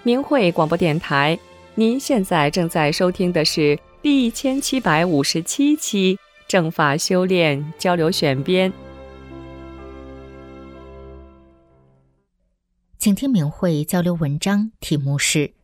明慧广播电台，您现在正在收听的是第1757期正法修炼交流选编。 请听明慧交流文章，题目是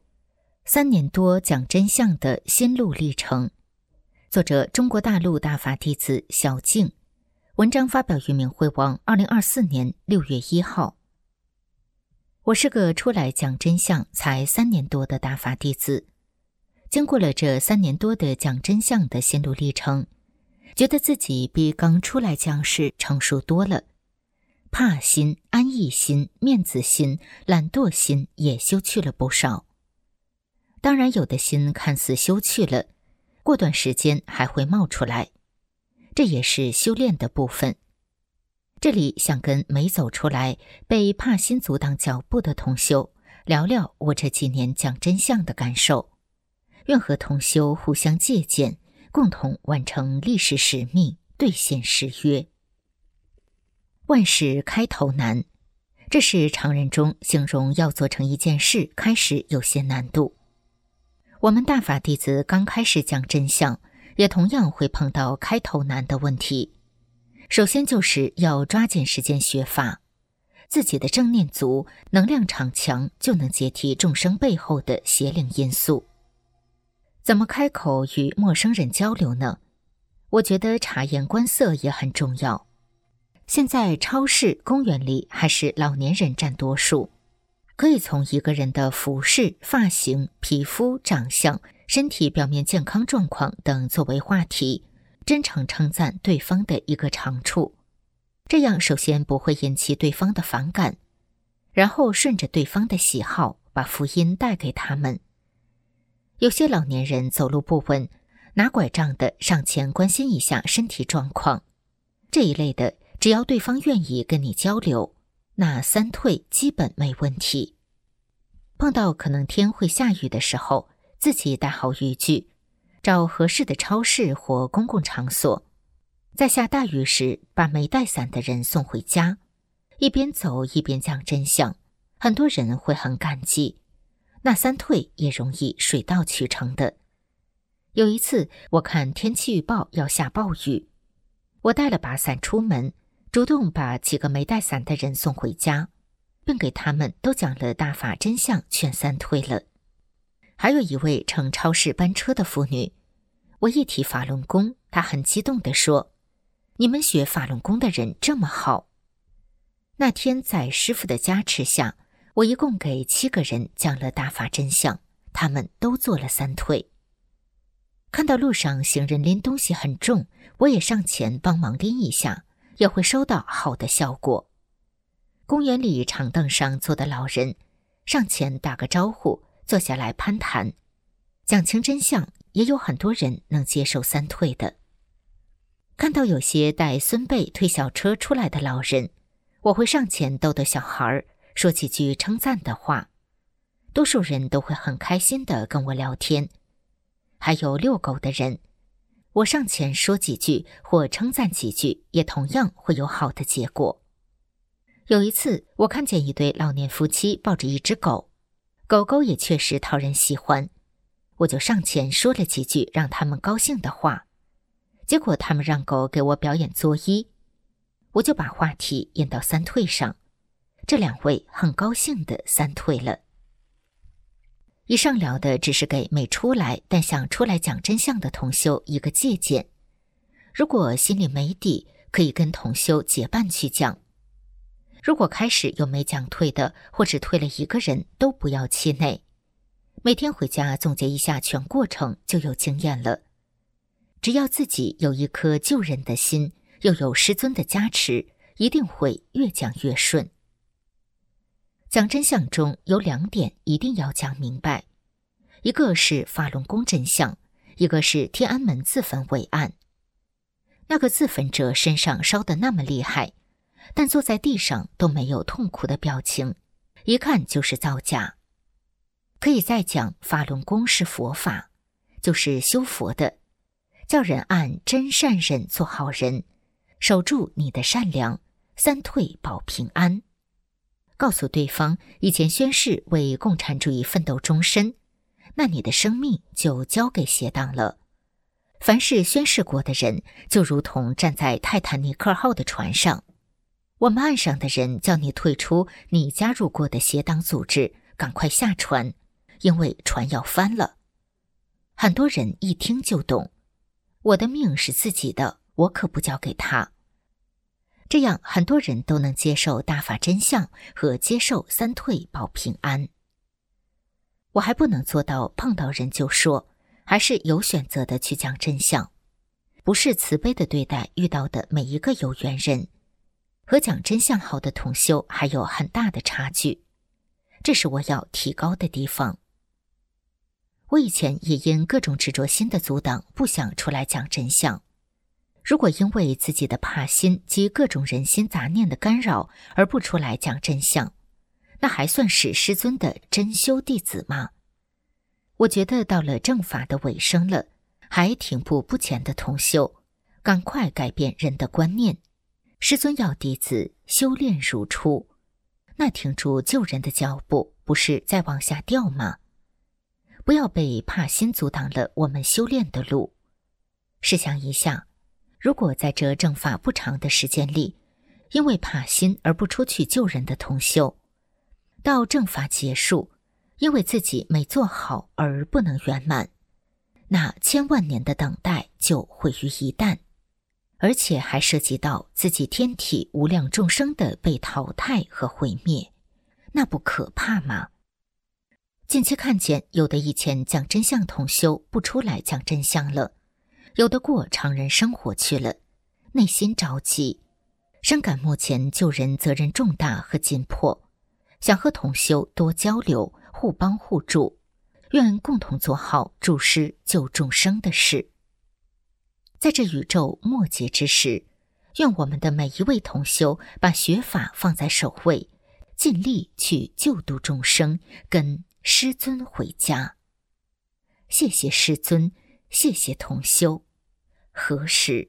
3年多讲真相的心路历程，作者中国大陆大法弟子小静，文章发表于明慧网2024年6月1号。我是个出来讲真相才3年多的大法弟子，经过了这3年多的讲真相的心路历程，觉得自己比刚出来讲时成熟多了，怕心、安逸心、面子心、懒惰心也修去了不少。当然有的心看似修去了，过段时间还会冒出来，这也是修炼的部分。这里想跟没走出来被怕心阻挡脚步的同修聊聊我这几年讲真相的感受，愿和同修互相借鉴，共同完成历史使命，兑现誓约。万事开头难，这是常人中形容要做成一件事开始有些难度。我们大法弟子刚开始讲真相，也同样会碰到开头难的问题。首先就是要抓紧时间学法，自己的正念足，能量场强，就能解体众生背后的邪灵因素。怎么开口与陌生人交流呢？我觉得察言观色也很重要。现在超市、公园里还是老年人占多数，可以从一个人的服饰、发型、皮肤、长相、身体表面健康状况等作为话题，真诚称赞对方的一个长处，这样首先不会引起对方的反感，然后顺着对方的喜好把福音带给他们。有些老年人走路不稳，拿拐杖的上前关心一下身体状况，这一类的只要对方愿意跟你交流，那3退基本没问题。碰到可能天会下雨的时候，自己带好雨具，找合适的超市或公共场所，在下大雨时把没带伞的人送回家，一边走一边讲真相，很多人会很感激，那3退也容易水到渠成的。有一次我看天气预报要下暴雨，我带了把伞出门，主动把几个没带伞的人送回家，并给他们都讲了大法真相，劝3退了。还有一位乘超市班车的妇女，我一提法轮功，她很激动地说：“你们学法轮功的人这么好。”那天在师父的加持下，我一共给7个人讲了大法真相，他们都做了3退。看到路上行人拎东西很重，我也上前帮忙拎一下，也会收到好的效果。公园里长凳上坐的老人，上前打个招呼，坐下来攀谈，讲清真相，也有很多人能接受3退的。看到有些带孙辈推小车出来的老人，我会上前逗逗小孩，说几句称赞的话，多数人都会很开心地跟我聊天。还有遛狗的人，我上前说几句或称赞几句，也同样会有好的结果。有一次我看见一对老年夫妻抱着一只狗，狗狗也确实讨人喜欢，我就上前说了几句让他们高兴的话，结果他们让狗给我表演作揖，我就把话题引到3退上，这2位很高兴的3退了。以上聊的只是给没出来但想出来讲真相的同修一个借鉴，如果心里没底，可以跟同修结伴去讲。如果开始有没讲退的，或只退了1个人，都不要气馁，每天回家总结一下全过程，就有经验了。只要自己有一颗救人的心，又有师尊的加持，一定会越讲越顺。讲真相中有2点一定要讲明白，一个是法轮功真相，一个是天安门自焚伟案。那个自焚者身上烧得那么厉害，但坐在地上都没有痛苦的表情，一看就是造假。可以再讲法轮功是佛法，就是修佛的，叫人按真善忍做好人，守住你的善良，3退保平安。 告诉对方以前宣誓为共产主义奋斗终身，那你的生命就交给邪党了。凡是宣誓过的人，就如同站在泰坦尼克号的船上，我们岸上的人叫你退出你加入过的邪党组织，赶快下船，因为船要翻了。很多人一听就懂，我的命是自己的，我可不交给他。这样很多人都能接受大法真相和接受三退保平安。我还不能做到碰到人就说，还是有选择的去讲真相，不是慈悲的对待遇到的每一个有缘人。和讲真相好的同修还有很大的差距，这是我要提高的地方。我以前也因各种执着心的阻挡，不想出来讲真相。如果因为自己的怕心及各种人心杂念的干扰而不出来讲真相，那还算是师尊的真修弟子吗？我觉得到了正法的尾声了，还停步不前的同修，赶快改变人的观念。师尊要弟子修炼如初，那停住救人的脚步，不是再往下掉吗？不要被怕心阻挡了我们修炼的路。试想一下，如果在这正法不长的时间里，因为怕心而不出去救人的同修，到正法结束，因为自己没做好而不能圆满，那千万年的等待就毁于一旦，而且还涉及到自己天体无量众生的被淘汰和毁灭，那不可怕吗？近期看见有的以前讲真相同修不出来讲真相了，有的过常人生活去了，内心着急，深感目前救人责任重大和紧迫，想和同修多交流，互帮互助，愿共同做好助师救众生的事。在这宇宙末节之时，愿我们的每一位同修把学法放在首位，尽力去救度众生，跟师尊回家。谢谢师尊，谢谢同修。何时？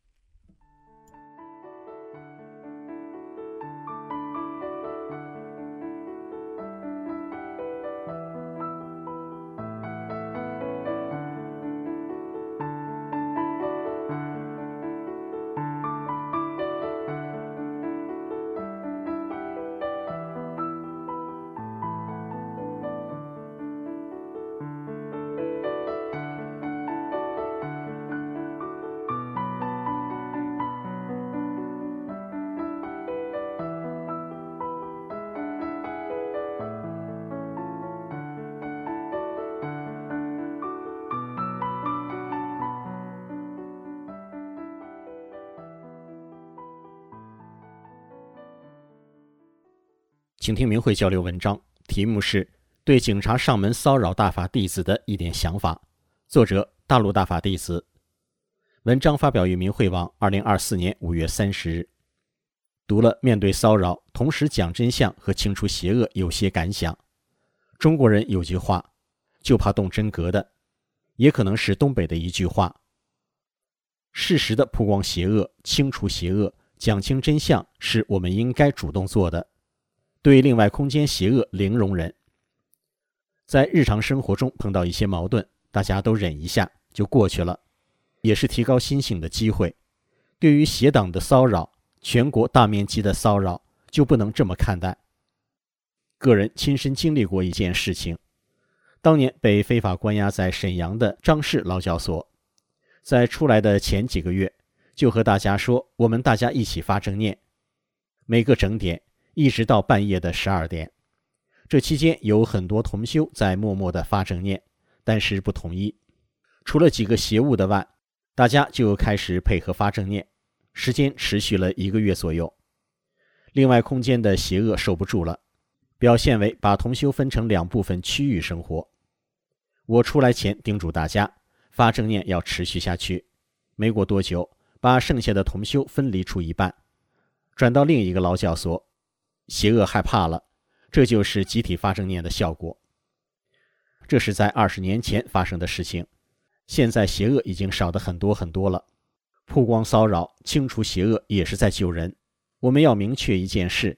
请听明慧交流文章，题目是对警察上门骚扰大法弟子的一点想法，作者大陆大法弟子。文章发表于明慧网2024年5月30日。读了面对骚扰同时讲真相和清除邪恶有些感想。中国人有句话，就怕动真格的，也可能是东北的一句话。适时的曝光邪恶，清除邪恶，讲清真相是我们应该主动做的。对另外空间邪恶零容忍。在日常生活中碰到一些矛盾，大家都忍一下就过去了，也是提高心性的机会。对于邪党的骚扰，全国大面积的骚扰，就不能这么看待。个人亲身经历过一件事情，当年被非法关押在沈阳的张氏劳教所，在出来的前几个月，就和大家说我们大家一起发正念，每个整点一直到半夜的12点。这期间有很多同修在默默地发正念，但是不统一。除了几个邪物的外，大家就开始配合发正念，时间持续了1个月左右。另外空间的邪恶受不住了，表现为把同修分成2部分区域生活。我出来前叮嘱大家，发正念要持续下去。没过多久，把剩下的同修分离出一半，转到另一个劳教所。邪恶害怕了，这就是集体发正念的效果。这是在20年前发生的事情，现在邪恶已经少得很多很多了。曝光骚扰，清除邪恶也是在救人。我们要明确一件事，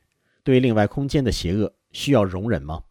对另外空间的邪恶需要容忍吗？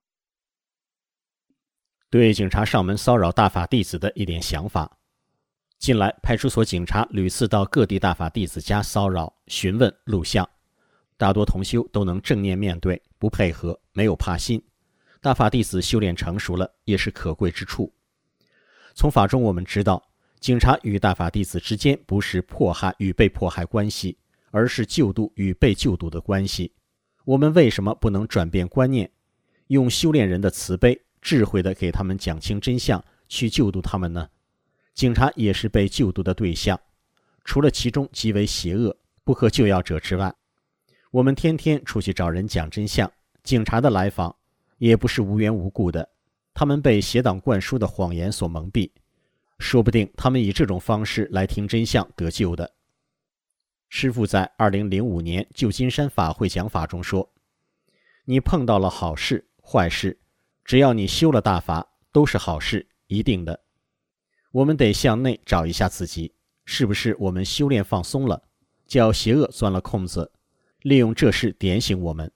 对警察上门骚扰大法弟子的一点想法。近来派出所警察屡次到各地大法弟子家骚扰、询问、录像，大多同修都能正面面对，不配合，没有怕心。大法弟子修炼成熟了，也是可贵之处。从法中我们知道，警察与大法弟子之间不是迫害与被迫害关系，而是救度与被救度的关系。我们为什么不能转变观念，用修炼人的慈悲、智慧地给他们讲清真相，去救度他们呢？警察也是被救度的对象，除了其中极为邪恶、不可救药者之外，我们天天出去找人讲真相，警察的来访也不是无缘无故的，他们被邪党灌输的谎言所蒙蔽，说不定他们以这种方式来听真相得救的。师父在2005年旧金山法会讲法中说，你碰到了好事、坏事，只要你修了大法，都是好事，一定的。我们得向内找一下自己，是不是我们修炼放松了，叫邪恶钻了空子，利用这事点醒我们。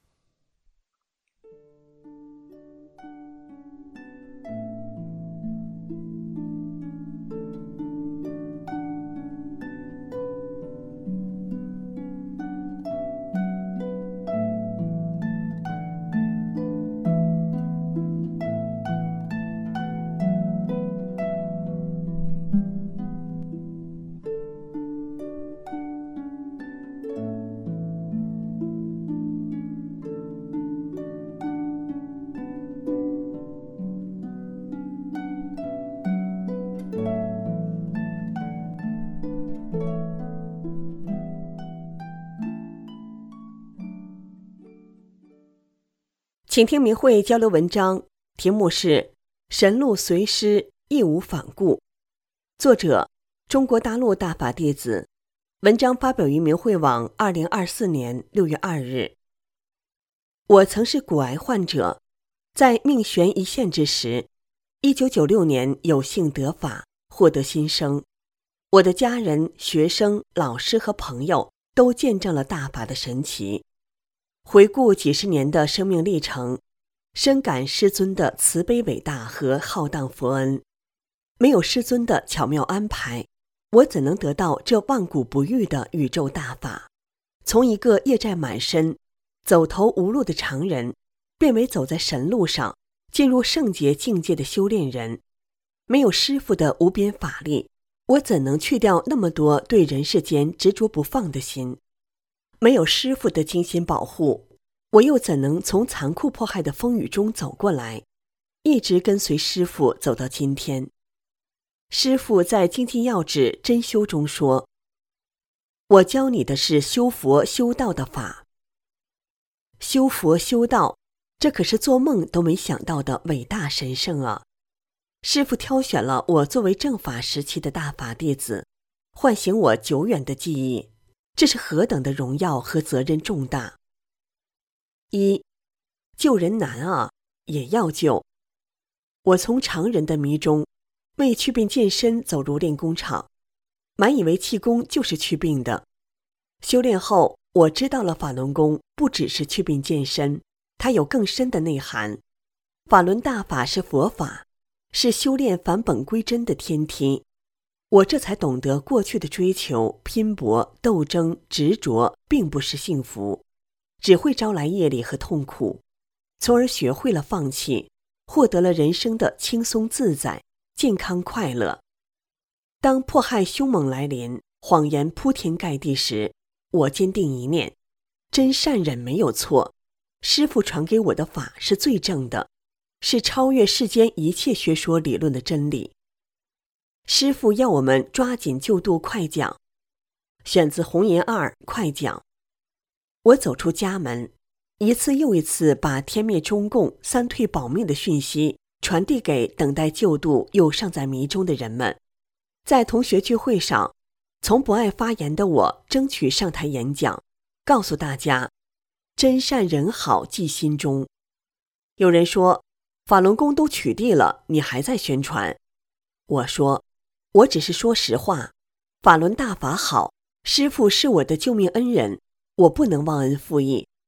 请听明慧交流文章，题目是神路随师，义无反顾。作者中国大陆大法弟子，文章发表于明慧网2024年6月2日。我曾是骨癌患者，在命悬一线之时，1996年有幸得法，获得新生。我的家人、学生、老师和朋友都见证了大法的神奇。回顾几十年的生命历程，深感师尊的慈悲伟大和浩荡佛恩。没有师尊的巧妙安排，我怎能得到这万古不遇的宇宙大法？从一个业债满身、走投无路的常人，变为走在神路上、进入圣洁境界的修炼人。没有师父的无边法力，我怎能去掉那么多对人世间执着不放的心？没有师父的精心保护，我又怎能从残酷迫害的风雨中走过来，一直跟随师父走到今天？师父在精进要旨真修中说，我教你的是修佛修道的法。修佛修道，这可是做梦都没想到的伟大神圣啊！师父挑选了我作为正法时期的大法弟子，唤醒我久远的记忆，这是何等的荣耀和责任重大！一，救人难啊，也要救。我从常人的迷中，为祛病健身走入练功场，满以为气功就是祛病的。修炼后，我知道了法轮功不只是祛病健身，它有更深的内涵。法轮大法是佛法，是修炼返本归真的天梯。我这才懂得过去的追求、拼搏、斗争、执着并不是幸福，只会招来业力和痛苦，从而学会了放弃，获得了人生的轻松自在、健康快乐。当迫害凶猛来临，谎言铺天盖地时，我坚定一念，真善忍没有错，师父传给我的法是最正的，是超越世间一切学说理论的真理。师父要我们抓紧救度快讲，选自红岩2快讲。我走出家门，一次又一次把天灭中共、三退保命的讯息传递给等待救度又尚在迷中的人们。在同学聚会上，从不爱发言的我争取上台演讲，告诉大家真善人好记心中。有人说法轮功都取缔了，你还在宣传。我说我只是说实话，法轮大法好，师父是我的救命恩人，我不能忘恩负义，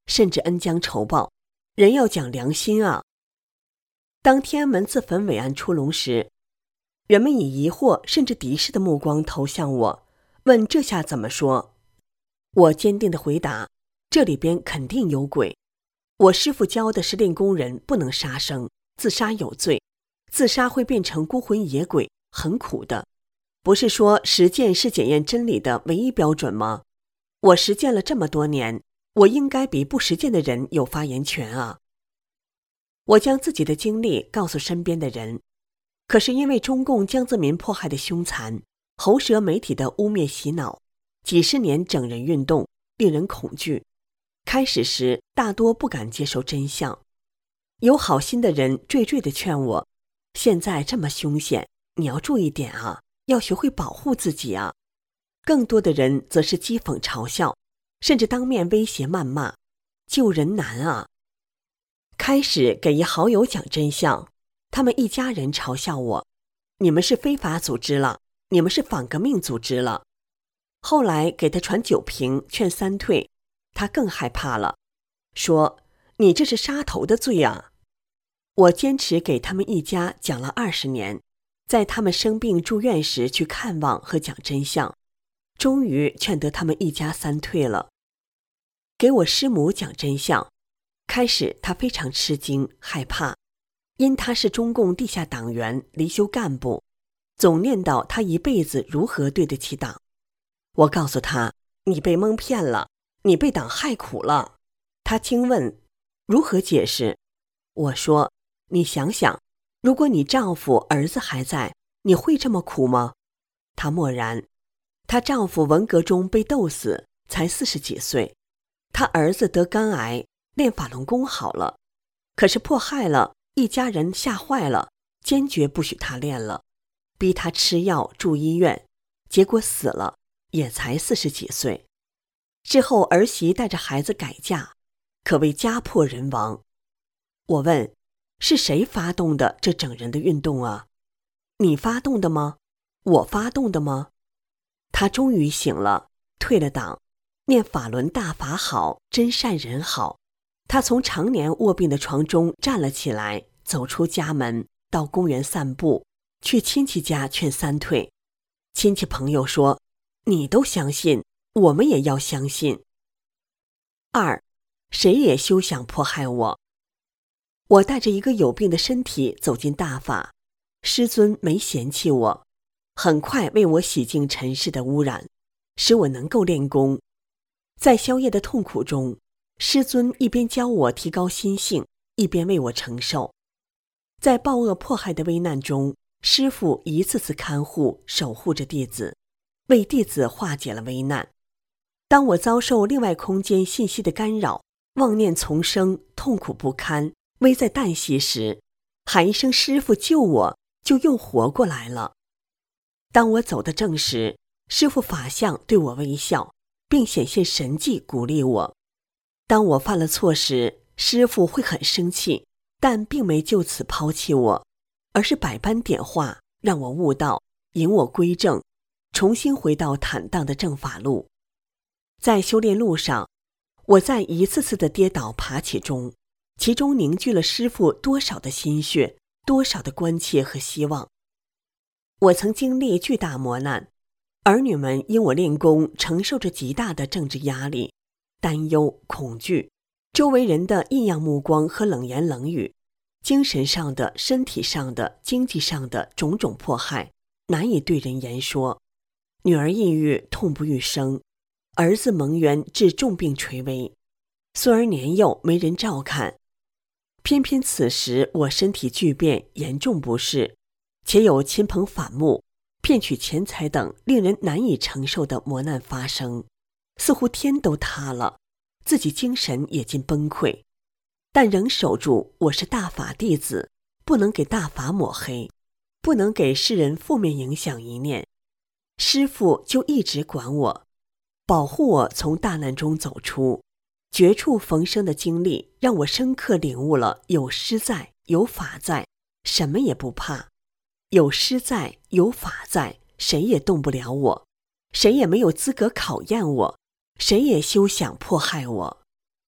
甚至恩将仇报。人要讲良心啊！当天安门自焚伟案出笼时，人们以疑惑甚至敌视的目光投向我，问这下怎么说？我坚定地回答，这里边肯定有鬼。我师父教的是练功人不能杀生，自杀有罪，自杀会变成孤魂野鬼，很苦的。不是说实践是检验真理的唯一标准吗？我实践了这么多年，我应该比不实践的人有发言权啊！我将自己的经历告诉身边的人，可是因为中共江泽民迫害的凶残，喉舌媒体的污蔑洗脑，几十年整人运动令人恐惧。开始时大多不敢接受真相，有好心的人惴惴地劝我，现在这么凶险，你要注意点啊，要学会保护自己啊。更多的人则是讥讽嘲笑，甚至当面威胁谩骂，救人难啊。开始给一好友讲真相，他们一家人嘲笑我，你们是非法组织了，你们是反革命组织了。后来给他传酒瓶劝三退，他更害怕了，说你这是杀头的罪啊。我坚持给他们一家讲了20年，在他们生病住院时去看望和讲真相，终于劝得他们一家三退了。给我师母讲真相，开始他非常吃惊害怕，因他是中共地下党员离休干部，总念叨他一辈子如何对得起党。我告诉他，你被蒙骗了，你被党害苦了。他惊问如何解释？我说，你想想，如果你丈夫儿子还在，你会这么苦吗？他默然。她丈夫文革中被斗死，才40几岁，她儿子得肝癌，练法轮功好了，可是迫害了，一家人吓坏了，坚决不许她练了，逼她吃药住医院，结果死了，也才40几岁。之后儿媳带着孩子改嫁，可谓家破人亡。我问，是谁发动的这整人的运动啊？你发动的吗？我发动的吗？他终于醒了，退了党，念法轮大法好，真善人好。他从常年卧病的床中站了起来，走出家门，到公园散步，去亲戚家劝三退。亲戚朋友说，你都相信，我们也要相信。2，谁也休想迫害我。我带着一个有病的身体走进大法，师尊没嫌弃我，很快为我洗净尘世的污染，使我能够练功。在宵夜的痛苦中，师尊一边教我提高心性，一边为我承受。在暴恶迫害的危难中，师父一次次看护守护着弟子，为弟子化解了危难。当我遭受另外空间信息的干扰，妄念丛生，痛苦不堪，危在旦夕时，喊一声师父救我，就又活过来了。当我走得正时，师父法相对我微笑，并显现神迹鼓励我。当我犯了错时，师父会很生气，但并没就此抛弃我，而是百般点化，让我悟道，引我归正，重新回到坦荡的正法路。在修炼路上，我在一次次的跌倒爬起中，其中凝聚了师父多少的心血，多少的关切和希望。我曾经历巨大磨难，儿女们因我练功承受着极大的政治压力，担忧、恐惧，周围人的异样目光和冷言冷语，精神上的、身体上的、经济上的种种迫害，难以对人言说。女儿抑郁，痛不欲生；儿子蒙冤，致重病垂危；孙儿年幼，没人照看。偏偏此时我身体巨变，严重不适，且有亲朋反目、骗取钱财等令人难以承受的磨难发生，似乎天都塌了，自己精神也近崩溃，但仍守住我是大法弟子，不能给大法抹黑，不能给世人负面影响一念。师父就一直管我，保护我从大难中走出。绝处逢生的经历让我深刻领悟了有师在，有法在，什么也不怕。有师在，有法在，谁也动不了我，谁也没有资格考验我，谁也休想迫害我。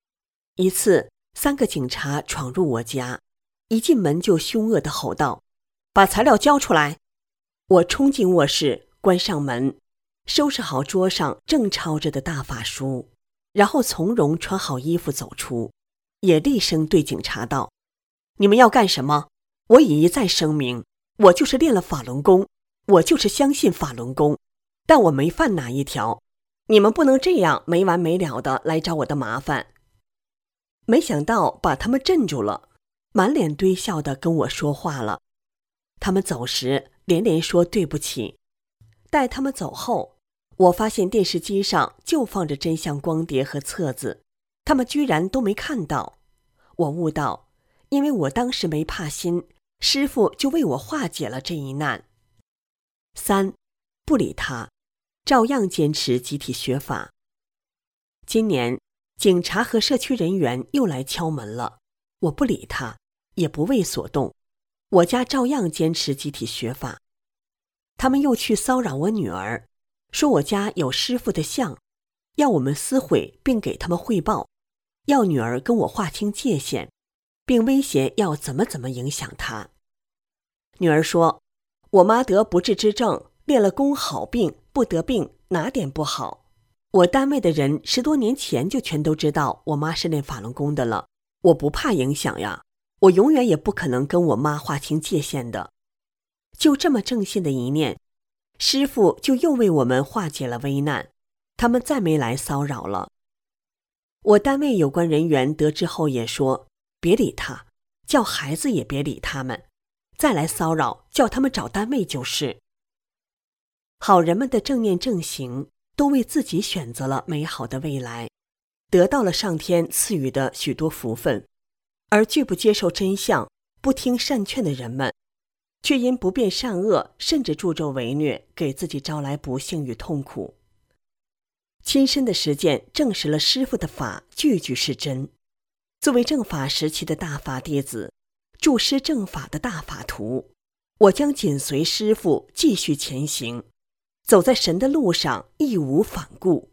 一次，3个警察闯入我家，一进门就凶恶地吼道：“把材料交出来！”我冲进卧室，关上门，收拾好桌上正抄着的大法书，然后从容穿好衣服走出，也厉声对警察道：“你们要干什么？我已一再声明，我就是练了法轮功，我就是相信法轮功，但我没犯哪一条，你们不能这样没完没了的来找我的麻烦。”没想到把他们镇住了，满脸堆笑的跟我说话了。他们走时连连说对不起。待他们走后，我发现电视机上就放着真相光碟和册子，他们居然都没看到。我悟到，因为我当时没怕心，师父就为我化解了这一难。3. 不理他，照样坚持集体学法。今年警察和社区人员又来敲门了，我不理他，也不为所动，我家照样坚持集体学法。他们又去骚扰我女儿，说我家有师父的像，要我们撕毁并给他们汇报，要女儿跟我划清界限，并威胁要怎么影响她。女儿说，我妈得不治之症，练了功好病，不得病，哪点不好？我单位的人10多年前就全都知道我妈是练法轮功的了，我不怕影响呀，我永远也不可能跟我妈划清界限的。就这么正信的一念，师父就又为我们化解了危难，他们再没来骚扰了。我单位有关人员得知后也说，别理他，叫孩子也别理他们，再来骚扰叫他们找单位就是。好人们的正念正行都为自己选择了美好的未来，得到了上天赐予的许多福分，而拒不接受真相，不听善劝的人们，却因不辨善恶，甚至助纣为虐，给自己招来不幸与痛苦。亲身的实践证实了师父的法句句是真。作为正法时期的大法弟子，助师正法的大法徒，我将紧随师父继续前行，走在神的路上，义无反顾。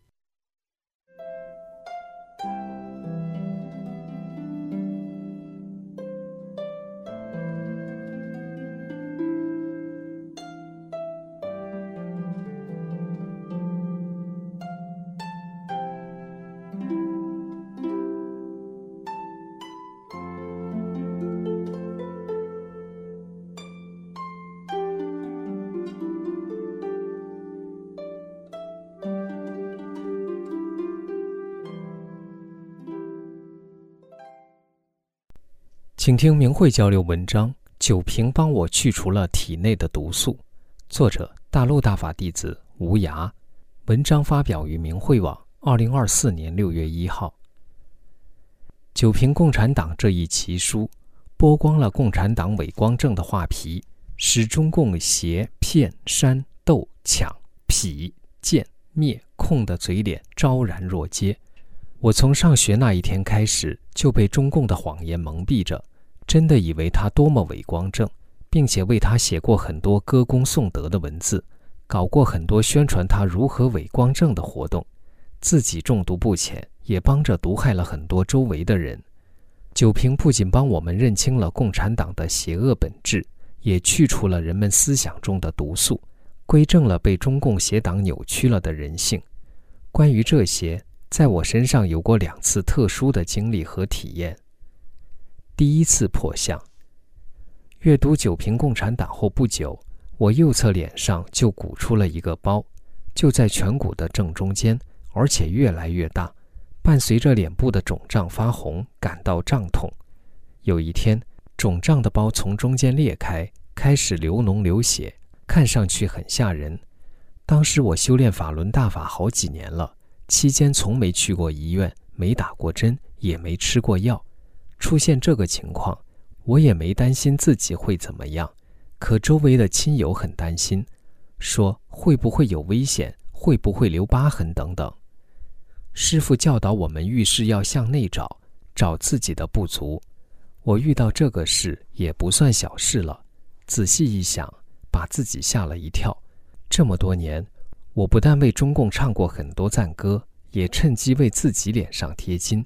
请听明慧交流文章，九平帮我去除了体内的毒素。作者大陆大法弟子吴涯，文章发表于明慧网2024年6月1号。九平共产党这一奇书，剥光了共产党伪光正的画皮，使中共邪骗煽斗抢痞贱灭控的嘴脸昭然若揭。我从上学那一天开始，就被中共的谎言蒙蔽着，真的以为他多么伪光正，并且为他写过很多歌功颂德的文字，搞过很多宣传他如何伪光正的活动，自己中毒不浅，也帮着毒害了很多周围的人。九平不仅帮我们认清了共产党的邪恶本质，也去除了人们思想中的毒素，归正了被中共邪党扭曲了的人性。关于这些，在我身上有过2次特殊的经历和体验。第一次破相，阅读九平共产党后不久，我右侧脸上就鼓出了一个包，就在颧骨的正中间，而且越来越大，伴随着脸部的肿胀发红，感到胀痛。有一天，肿胀的包从中间裂开，开始流脓流血，看上去很吓人。当时我修炼法轮大法好几年了，期间从没去过医院，没打过针，也没吃过药。出现这个情况，我也没担心自己会怎么样，可周围的亲友很担心，说会不会有危险，会不会留疤痕等等。师父教导我们遇事要向内找，找自己的不足。我遇到这个事也不算小事了，仔细一想，把自己吓了一跳。这么多年，我不但为中共唱过很多赞歌，也趁机为自己脸上贴金，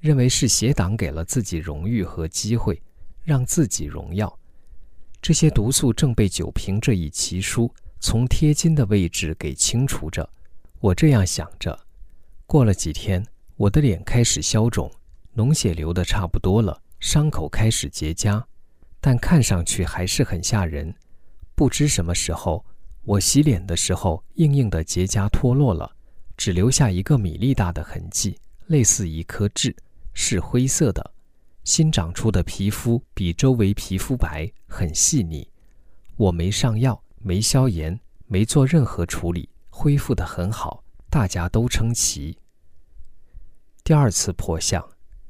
认为是邪党给了自己荣誉和机会，让自己荣耀。这些毒素正被酒瓶这一奇书从贴金的位置给清除着。我这样想着。过了几天，我的脸开始消肿，脓血流得差不多了，伤口开始结痂，但看上去还是很吓人。不知什么时候，我洗脸的时候，硬硬的结痂脱落了，只留下一个米粒大的痕迹，类似一颗痣，是灰色的。新长出的皮肤比周围皮肤白，很细腻。我没上药，没消炎，没做任何处理，恢复得很好，大家都称奇。第二次破相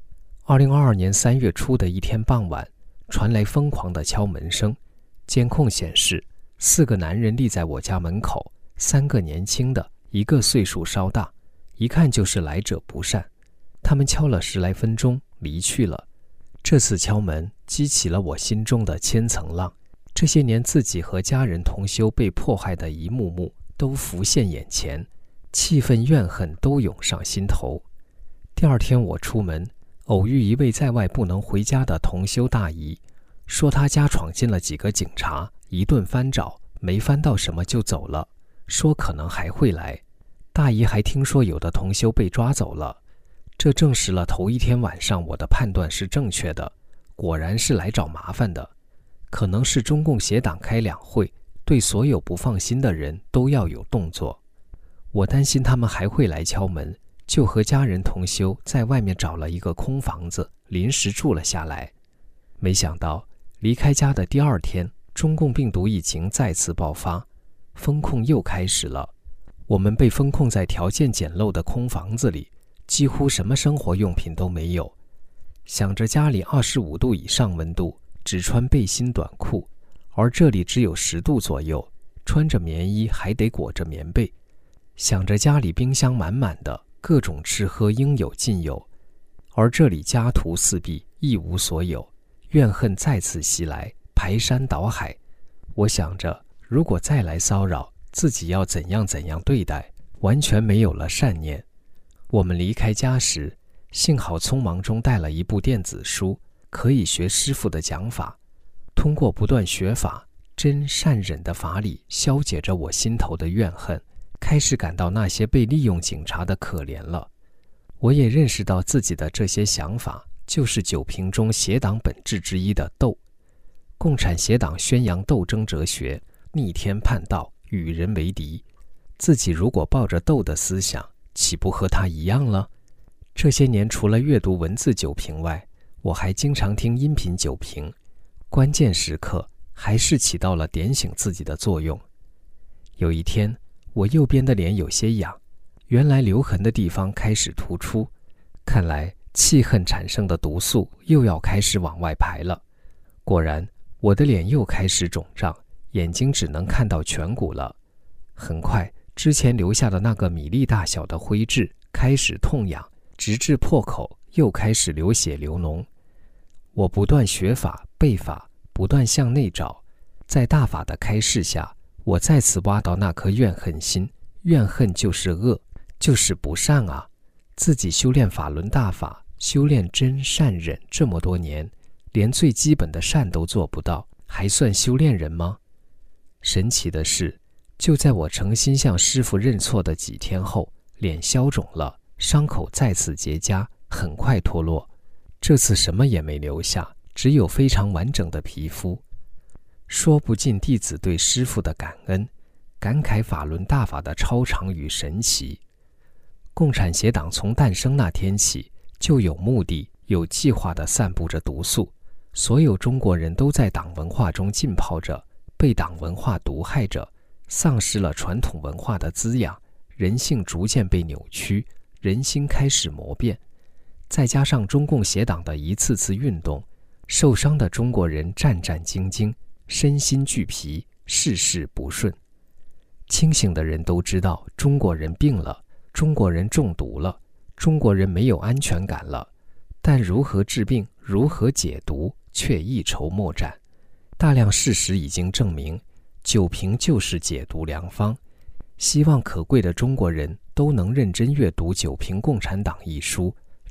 ，2022年3月初的一天傍晚，传来疯狂的敲门声。监控显示，4个男人立在我家门口，3个年轻的，1个岁数稍大，一看就是来者不善。他们敲了10来分钟，离去了。这次敲门激起了我心中的千层浪，这些年自己和家人同修被迫害的一幕幕都浮现眼前，气愤怨恨都涌上心头。第二天我出门，偶遇一位在外不能回家的同修大姨，说她家闯进了几个警察，一顿翻找，没翻到什么就走了，说可能还会来。大姨还听说有的同修被抓走了，这证实了头一天晚上我的判断是正确的，果然是来找麻烦的。可能是中共邪党开两会，对所有不放心的人都要有动作。我担心他们还会来敲门，就和家人同修在外面找了一个空房子，临时住了下来。没想到离开家的第二天，中共病毒疫情再次爆发，封控又开始了。我们被封控在条件简陋的空房子里，几乎什么生活用品都没有。想着家里25度以上温度，只穿背心短裤，而这里只有10度左右，穿着棉衣还得裹着棉被。想着家里冰箱满满的，各种吃喝应有尽有，而这里家徒四壁，一无所有，怨恨再次袭来，排山倒海。我想着如果再来骚扰，自己要怎样对待，完全没有了善念。我们离开家时，幸好匆忙中带了一部电子书，可以学师父的讲法，通过不断学法，真善忍的法理消解着我心头的怨恨，开始感到那些被利用警察的可怜了。我也认识到自己的这些想法就是酒瓶中邪党本质之一的斗。共产邪党宣扬斗争哲学，逆天叛道，与人为敌。自己如果抱着斗的思想，岂不和他一样了？这些年除了阅读文字酒瓶外，我还经常听音频酒瓶，关键时刻还是起到了点醒自己的作用。有一天，我右边的脸有些痒，原来留痕的地方开始突出，看来气恨产生的毒素又要开始往外排了。果然，我的脸又开始肿胀，眼睛只能看到颧骨了。很快，之前留下的那个米粒大小的灰痣开始痛痒，直至破口，又开始流血流脓。我不断学法背法，不断向内找，在大法的开示下，我再次挖到那颗怨恨心。怨恨就是恶，就是不善啊！自己修炼法轮大法，修炼真善忍这么多年，连最基本的善都做不到，还算修炼人吗？神奇的是，就在我诚心向师父认错的几天后，脸消肿了，伤口再次结痂，很快脱落。这次什么也没留下，只有非常完整的皮肤。说不尽弟子对师父的感恩，感慨法轮大法的超常与神奇。共产邪党从诞生那天起，就有目的、有计划地散布着毒素，所有中国人都在党文化中浸泡着，被党文化毒害着，丧失了传统文化的滋养，人性逐渐被扭曲，人心开始磨变。再加上中共邪党的一次次运动，受伤的中国人战战兢兢，身心俱疲，事事不顺。清醒的人都知道中国人病了，中国人中毒了，中国人没有安全感了，但如何治病，如何解毒，却一筹莫展。大量事实已经证明，酒瓶就是解毒良方。希望可贵的中国人都能认真阅读《酒瓶共产党》一书，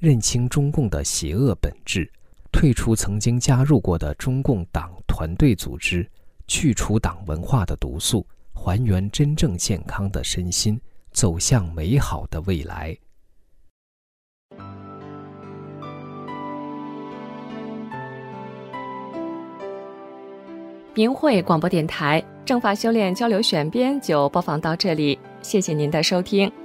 认清中共的邪恶本质，退出曾经加入过的中共党团队组织，去除党文化的毒素，还原真正健康的身心，走向美好的未来。 明慧广播电台正法修炼交流选编就播放到这里，谢谢您的收听。